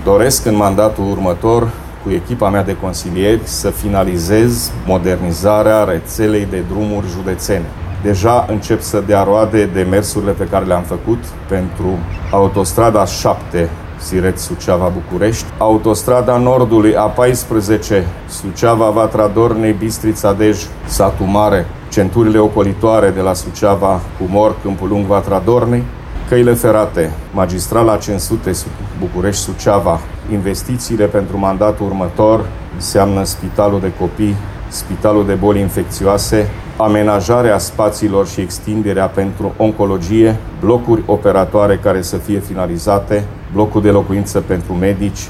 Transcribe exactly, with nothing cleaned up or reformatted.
Doresc în mandatul următor, cu echipa mea de consilieri, să finalizez modernizarea rețelei de drumuri județene. Deja încep să dea roade demersurile pe care le-am făcut pentru autostrada șapte, Siret-Suceava-București, autostrada Nordului A paisprezece, Suceava-Vatra Dornei, Bistrița-Dej, Satu Mare, centurile ocolitoare de la Suceava, Cumor, Câmpul Lung, Vatra Dornei, căile ferate, magistrala cinci sute București-Suceava. Investițiile pentru mandatul următor înseamnă Spitalul de Copii, Spitalul de Boli Infecțioase, amenajarea spațiilor și extinderea pentru oncologie, blocuri operatoare care să fie finalizate, blocul de locuință pentru medici,